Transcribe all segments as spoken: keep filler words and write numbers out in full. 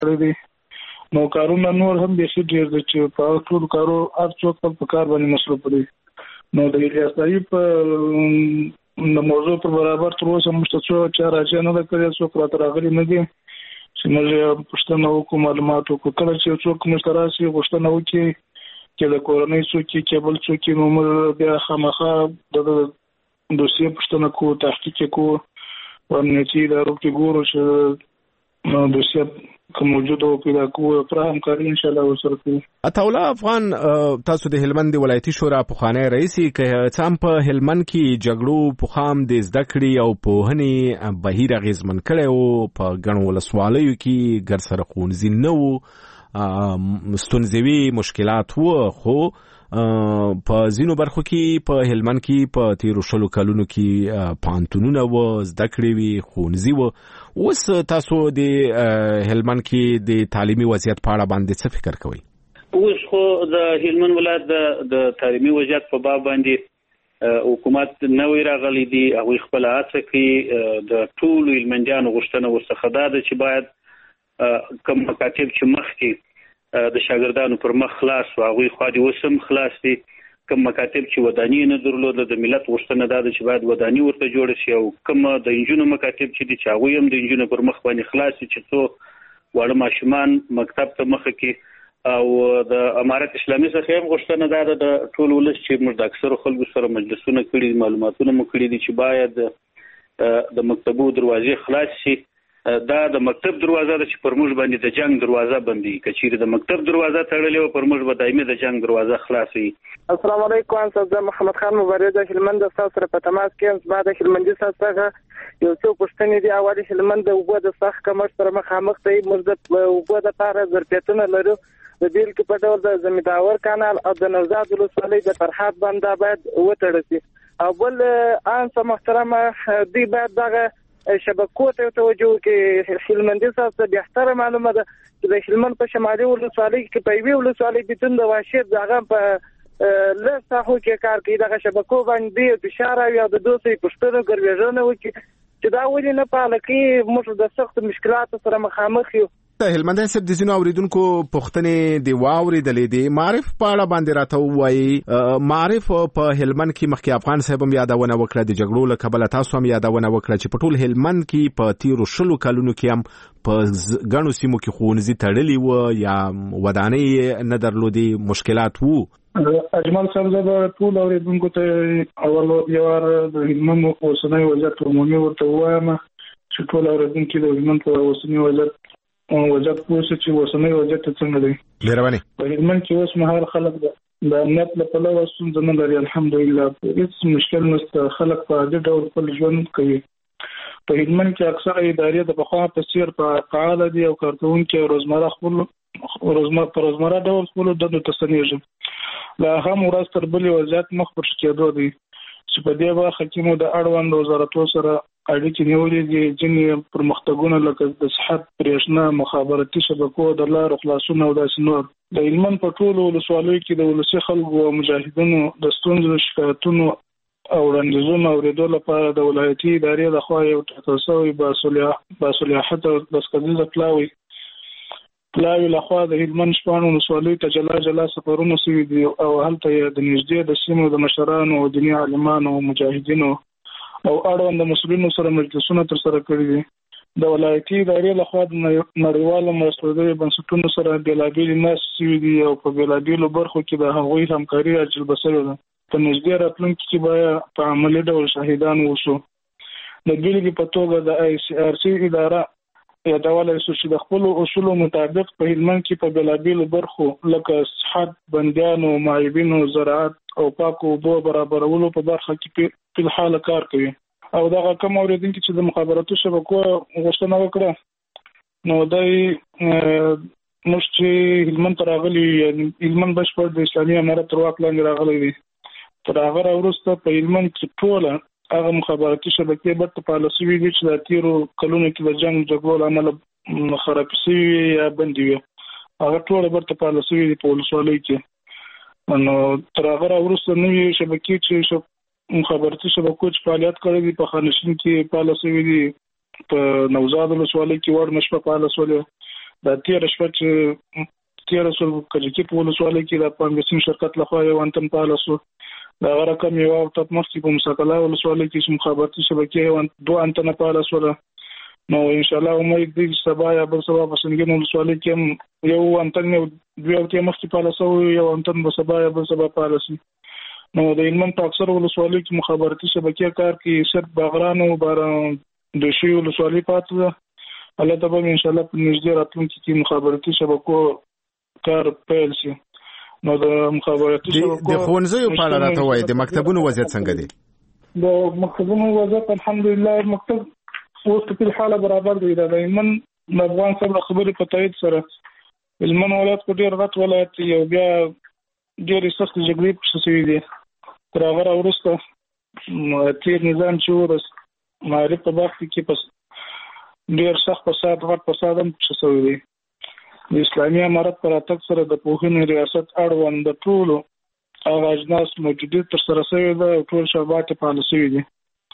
کړی دی. نو کارونه نور هم بیخي ډېر دي چې په ټول کارو هر څوک په کار باندې مصروف دي. نو د ریاستي په د موضوع پر برابر تر اوسه موږ ته څو چا راځي نه ده کړې، څوک راته راغلي نه دي چې موږ پوښتنه وکړو، معلومات وکړو. کله چې څوک موږ ته راشي پوښتنه وکړي چې د کورنۍ څوک یې کېبل څوک یې، نو موږ بیا خامخا د دوسیې پوښتنه کوو، تحقیق کوو، په امنیتي ادارو کې ګورو چې دوسیه که موجود او پیدا کوو، پرا همکاري انشاءالله ورسره کوو. عطاالله افغان، تاسو د هلمند ولایتي شورا پخوانی رئیس یې، که څه هم په هلمند کې جګړو پخام د زده کړې او پوهنې بهیر اغېزمن کړی و، په ګڼو ولسوالیو کې ګر سره ښوونځي نه وو، ستونزې وي، مشکلات وو، خو په ځینو برخو کې په هلمند کې په تیرو شلو کلونو کې پوهنتونونه وو، زده کړې وي، ښوونځي وو. اوس تاسو د هلمند کې د تعلیمي وضعیت په اړه باندې څه فکر کوئ؟ اوس خو د هلمند ولایت د تعلیمي وضعیت په باب باندې حکومت نوې راغلی دی، هغوی خپله هڅه کوي. د ټولو هلمندیانو غوښتنه ورڅخه دا ده چې باید کوم مکاتب چې مخکې د شاګردانو پر مخ خلاص و، هغوی خوا دې اوس هم خلاص دي. کوم مکاتب چې وداني نه درلوده، د ملت غوښتنه دا ده چې باید وداني ورته جوړه شي، او کوم د انجونو مکاتب چې دي چې هغوی هم د انجونو پر مخ باندې خلاص دي، چې څو واړه ماشومان مکتب ته مخه کړي. او د امارت اسلامي څخه هم غوښتنه دا ده د ټول ولس چې موږ د اکثرو خلکو سره مجلسونه کړي، معلوماتونه مو کړي دي چې باید د مکتبو دروازې خلاص شي. دا د مکتب دروازه ده چې پر موږ باندې د جنگ دروازه بندي، که چیرې د مکتب دروازه تړلې و پر موږ به دایمي د جنگ دروازه خلاص وي. السلام علیکم، زه محمد خان مبارز د هلمند ستاسو سره په تماس کې یم. زما د هلمندي څخه یو څو پوښتنې دي. اول هلمند د اوبو د سخت کمښت سره مخامخ دی. موږ د اوبو دپاره ظرفیتونه لرو، د بیلګې په ډول د زمینداور کانال او د نوزاد ولسوالۍ د فرحات بند باید وتړل شي. او بل انسه محترمه، دوی باید دغه شبکو ته توجه وکړي. هلمندي څخه بهتره معلومه ده چې د هلمند په شمالي ولسوالۍ کې په یوې ولسوالۍ بتون د واشیر دغه په لږ ساحو کې کار کوي، دغه شبکو باندې فشار او د دوی پوښتنه ګروېژنه وکړي چې دا ولې نه فعاله کوي. موږ د سخت مشکلاتو سره مخامخ یو. د هلمندي صاحب د ځینو اوریدونکو پوښتنې د واورېدلې دي. معرف په اړه باندې راته ووایي. معرف په هلمند کې مخکې افغان صاحب هم یادونه وکړه، د جګړو له کبله تاسو هم یادونه وکړه چې په ټول هلمند کې په تیرو شلو کلونو کې هم په ګڼو سیمو کې ښوونځي تړلي وو یا ودانۍ نه درلودې، مشکلات وو. اجمل صاحب، زه به ټول اوریدونکو ته اول یو وار د هلمند اوسنی وضعیت عمومي ورته ووایم چې ټول اوریدونکي د هلمند په اوسني وضعیت وضعیت پوه چې اوسنی وضعیت څنګه دی. مهرباني. په هلمند کې اوس مهال خلک د امنیت له پلوه ستونزه نه لري، الحمدلله، هېڅ مشکل نشته. خلک په عادي ډول خپل ژوند کوي. په هلمند کې اکثره ادارې د پخوا په څېر په فعاله دي او کارکوونکي روزمره خپل روزمره په روزمره ډول خپلو دندو ته ستنېږي. لا هم ورځ تر بلې وضعیت مخ پر ښه کېدو دی چې په دې برخه کې مو د اړوند وزارتو سره اړیکې نیولې دي. ځینې پرمختګونه لکه د صحت، برېښنا، مخابراتي شبکو د لارو خلاصون او داسې نور. د هلمند په ټولو ولسوالیو کې د ولسي خلکو او مجاهدینو د ستونزو، شکایتونو او وړاندیزونو اورېدو لپاره د ولایتي ادارې لخوا یو ټاکل شوی باصلاحیته لسکلیزه پلاوي پلاوي لخوا د هلمند شپاړس ولسوالیو ته جلا جلا سفرونه شوي دي او هلته یې د نږدې د سیمو د مشرانو او دیني عالمانو او مجاهدینو او اړوند مسؤلینو سره مجلسونه ترسره کړي دي. د ولایتي ادارې لخوا د نړیوالو مرستندویو بنسټونو سره بېلابېلې ناستې شوي دي او په بېلابېلو برخو کې د هغوی همکاري راجلبه شوې ده. په نږدې راتلونکي کې باید په عملي ډول شاهدان اوسو. د بېلګې په توګه د آی سی آر سی اداره یادولی شو چې د خپلو اصولو مطابق په هلمند کې په بېلابېلو برخو لکه صحت، بندیانو، معیبینو، زراعت او پاکو اوبو برابرولو په برخه کې په الحال کار کوي. او دغه کوم اورېدونکي چې د مخابراتو شبکو غوښتنه وکړه، نو دی موږ چې هلمند ته راغلي، هلمند بشپړ د اسلامي امارت تر واک لاندې راغلی دی. تر هغه راوروسته په هلمند کې ټوله هغه مخابراتي شبکې برته فعاله شوي دي چې د تېرو کلونو کې د جنګ جګړو له امله خرابې شوي یا بندې وي. هغه ټوله برته فعاله شوي دي په ولسوالیو کې. نو تر هغه راوروسته نوې شبکې چې مخابراتي شبکو چې فعالیت کړی دي په خانشین کې فعاله شوي دي، په نوزاد ولسوالۍ کې وړ مشپه فعاله شولې، د تیر شپه چې تیر سول کجکی په ولسوالۍ کې د پامبسین شرکت لخوا یو انتن پالسو دا رقم یو او تپ مخکې په مسکلا ولسوالۍ کې مخابراتي شبکې دوه انتن پالسو نو ان شاء الله امید دي سبا یا بل سبا په سنگین ولسوالۍ کې یو انتن یو دوه کې مخکې پالسو یو انتن به سبا یا بل سبا پالسي نو د هلمند په اکثر ولسوالۍ کې مخابراتي شبکې کار کې صرف باغران او بار د شی ولسوالۍ پاتې ده الله تعالی ان شاء الله په نږدې راتلونکي کې مخابراتي شبکو کار پیل شي نو د مخابراتي شبکو د ښوونځیو په اړه راته وایي د مکتبونو وضعیت څنګه دی؟ د مکتبونو وضعیت الحمدلله مکتب اوس په حاله برابر دی. دا من د افغان صاحب خبرې په تایید سره هلمند ولایت په ډیر غټ ولایت یو بیا ډېرې سختې جګړې پکې شوي دي. تر هغه راوروسته تیر نظام چې و د معارف په برخه کې پس ډیر سخت فساد غټ فساد هم شوی دی. د اسلامي امارت پر اتک سره د پوهنې ریاست اړوند د ټولو هغه اجناس موجودیت تر سره شوی دی او ټول شربات پاله شوی دي.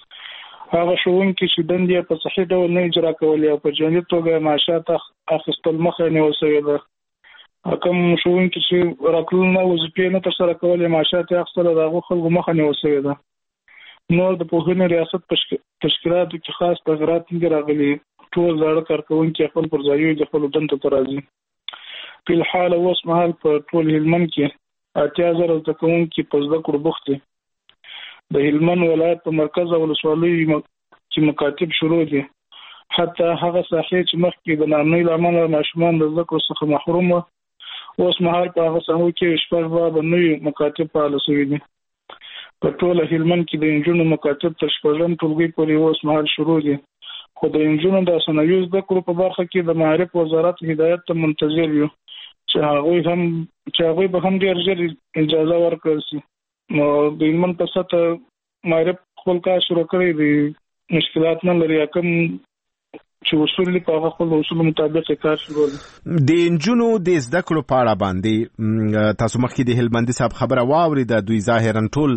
هغه ښوونکي چې دندې په صحیح ډول نه اجرا کولې او په جنجي توګه معاشات اخیستل مخه نیول شوی دی. کوم ښوونکي چې راکړل نه وظیفې نه تر سره کولې معاشات اخیستل د هغو خلکو مخه نیول شوی دی. نور د پوهنې ریاست تشکیلاتو کې خاص تغیرات نه راغلي. ټول زاړه کارکوونکي خپل پر ځای د خپل دندو ته راځي. په الحال اوس مهال په ټول هلمند کې اتیا زره زده کوونکي په زده کړو بوخت دي. د هلمند ولایت په مرکز او ولسوالیو چې مکاتب شروع دي. حتی هغه ساحې چې مخکې د ناامنۍ له امله ماشومان د زده کړو څخه محروم وو اوس مهال په هغه ساحو کې شپږ بابه نوي مکاتب فعاله شوي دي. په ټول هلمند کې د انجونو مکاتب تر شپږم ټولګي پورې اوس مهال شروع دي. خو د انجونو د ثانوي زده کړو په برخه کې د معارف وزارت هدایت ته منتظر یو چې هغه هم چې هغه به هم ډیر ژر اجازه ورکړي شي. نو د هلمند په سطح معارف خپل کار شروع کړی دی. مشکلات نه لري کوم چې اصول په هغه خپل اصول مطابق کار شروع دي. د انجونو د زده کړو په اړه باندې تاسو مخکې د هلمندي صاحب خبره واورېده. دوی ظاهرا ټول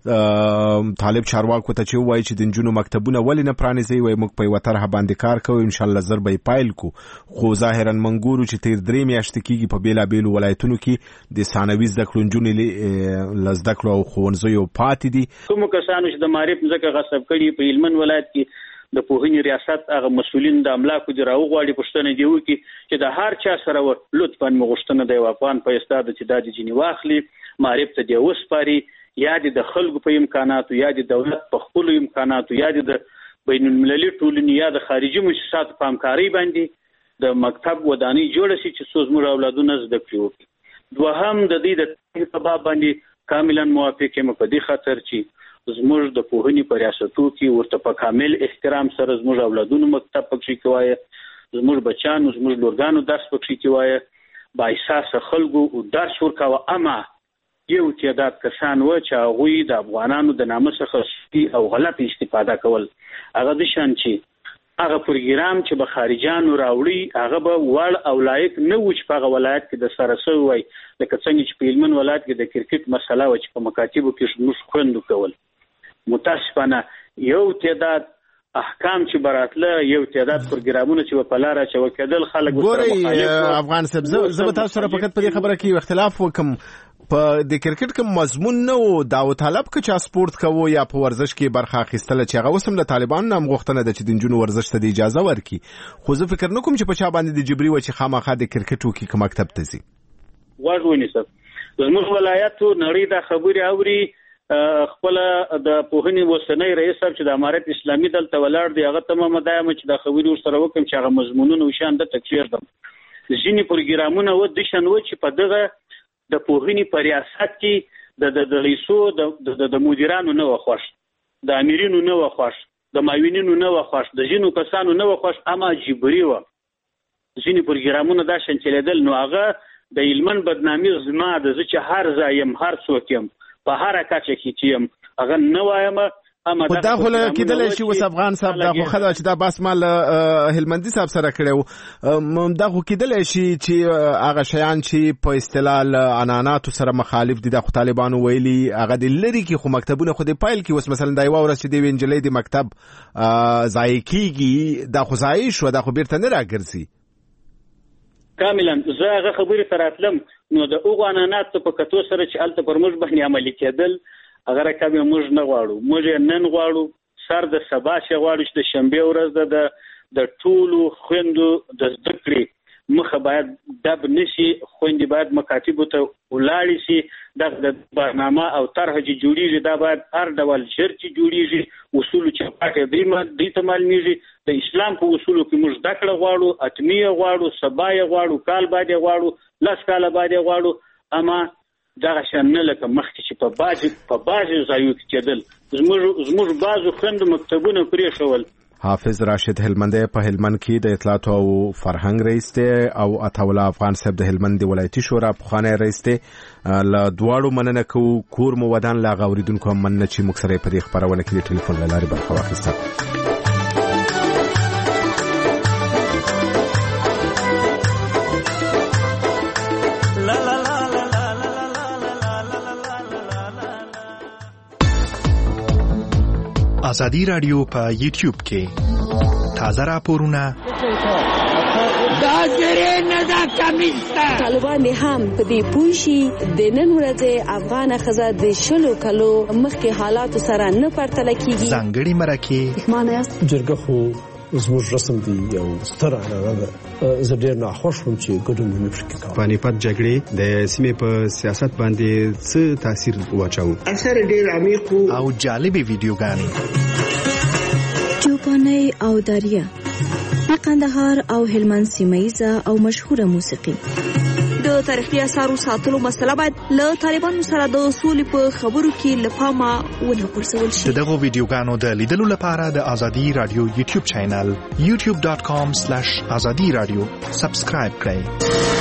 طالب چارواکو ته چې وایي چې د انجونو مکتبونه ولې نه پرانیزي وایي موږ په یوه طرحه باندې کار کوو ان شاء الله زر به یې پیل کړو. خو ظاهرا منګورو چې تیر درې میاشتې کېږي په بېلابېلو ولایتونو کې د ثانوي زده کړو نجونې له زده کړو او ښوونځیو پاتې دي. کومو کسانو چې د معارف ځکه غصب کړي په هلمند ولایت کې د پوهنې ریاست هغه مسؤلین د املاکو دی راوغواړي پښتنه دی وکي چې د هر چا سره لطفاً مغشتنه دی افغان په استاد چې د جنی واخلي معرفت دی وسپاري یا د خلکو په امکاناتو یا د دولت په خپل امکاناتو یا د بین المللي ټولنې یا د خارجي مؤسساتو په همکاري باندې د مکتب ودانۍ جوړ شي چې څو زموږ اولادونه زده کړي. دوهم د دې د سبب باندې کاملا موافق یم په دې خاطر چې زموږ د پوهنې په ریاستو کې ورته په کامل احترام سره زموږ اولادونو مکتب پکې کوي، زموږ بچانو زموږ لورګانو درس پکې کوي، با احساس خلکو او درس ورکاوه. اما یو تعداد کسان و چې هغوی د افغانانو د نامه څخه او غلط استفاده کول. هغه د شان چې هغه پروګرام چې به خارجانو راوړي هغه به وړ او لایق نه و چې په هغه ولایت کې د سره سوی وای. لکه څنګه چې په هلمند ولایت کې د کرکټ مسله و چې په مکاتبو کې موږ خوندو کول. متاسفانه یو تعداد احکام چې براتله یو تعداد پروګرامونه چې په لار اچو کېدل خلک ګوري افغان صاحب زه به تاسو سره فقط په دې خبره کې اختلاف وکم. په د کرکټ کوم مضمون نه و داو طالب کې چې سپورت کوو یا په ورزش کې برخه اخیستل چې هغه وسم د طالبانو نام غوښتنه ده چې د جنونو ورزش ته اجازه ورکړي. خو زه فکر نه کوم چې په چا باندې د جبري و چې خامخا د کرکټ وکي کوم مکتب ته ځي. واژونی صاحب زموږ ولایتو نړۍ د خبري اوري خپل د پوهنې وسنۍ رئیس صاحب چې د امارت اسلامي دلته ولاړ دی هغه تمامه دایم چې د خبري سره وکم چې هغه مضمونونه وشان د تکفیر دم ځینې پروګرامونه و د شنو چې په دغه د پوهنې په ریاست کې د د رئیسو د د مدیرانو نه وخښ د امیرینو نه وخښ د ماوینینو نه وخښ د جنو کسانو نه وخښ اما جبري و ځینې پروګرامونه دا شان چلیدل. نو هغه د هلمند بدنامي زما د چې هر ځایم هر څوک يم په هر کچه کې چیم هغه نه وایم. اما دا خو له کېدل شي وس افغان صاحب دا خو خدای چې دا بس مال هلمندي صاحب سره کړو دا خو کېدل شي چې هغه شیان چې په اصطلاح اناناتو سره مخالف دي د طالبانو ویلي هغه د لری کې خو مکتبونه خو د پایل کې وس مثلا دا یو ورځ چې دی وینجلې د مکتب ځای کېږي دا خو ځای شو دا خو بیرته نه راګرځي. کاملا زه هغه خبرې تراتلم نو د اوغو عنعنات په کتو سره چې الته پر موږ باندې عملي کېدل هغه رقم موږ نه غواړو، موږ نن غواړو سر د سبا چې غواړو چې د شنبه ورځ د د ټولو خويندو د زده کړې مخه باید دب نشي، خويندې باید مکاتبو ته ولاړې شي، د برنامه او طرح چې جوړیږي دا باید هر ډول شرط چې جوړیږي اصول چې پاتې دی ما دې ته معلومیږي د اسلام په اصولو کې موږ زده کړه غواړو، اتمیه غواړو، سبا یې غواړو، کال باندې غواړو، لاس کال باندې غواړو، اما دا شان نه لکه مخکې چې په باج په باج ځایو کې کېدل زموږ زموږ بازو خويندو مکتبونه پرې شول. حافظ راشد هلمندی په هلمند کې د اطلاعات او فرهنګ رئیس دی او عطاوالله افغان صاحب د هلمند ولایتي شورا پخوانی رئیس دی. له دواړو مننه کوو کور مو ودان لا غوریدونکو مننه چې موږ سره په دې خبرونه کې د ټلیفون له لارې برخه واخیسته. ازادي رادیو په یوټیوب کې تازه راپورونه دا زره نه دا کمیستا طالبان هم په دې پوښي د نن ورځې افغان خزه د شلو کلو مخکې حالات سره نه پرتل کیږي. ځانګړي مرکه معنی جرګه خو زموږ رسم دی یو ستر عنعنه ده. زه ډېر ناخوښ وم چې ګډون ونه شو کوم. پانیپت جګړې د سیمې په سیاست باندې څه تاثیر واچاوه؟ اثر ډېر عمیق او جالبې ویډیوګانې چوپاني او داریا قندهار او هلمند سیمایزه او مشهوره موسیقي. د تاریخي اثارو ساتلو مسله باید له طالبانو سره د اصول په خبرو کې لپاره ونه غورځول شي. دغه ویډیوګانو د لیدلو لپاره د ازادي رادیو یوټیوب چینل یوټیوب ډاټ کام سلیش ازادي رادیو سبسکرایب کړئ.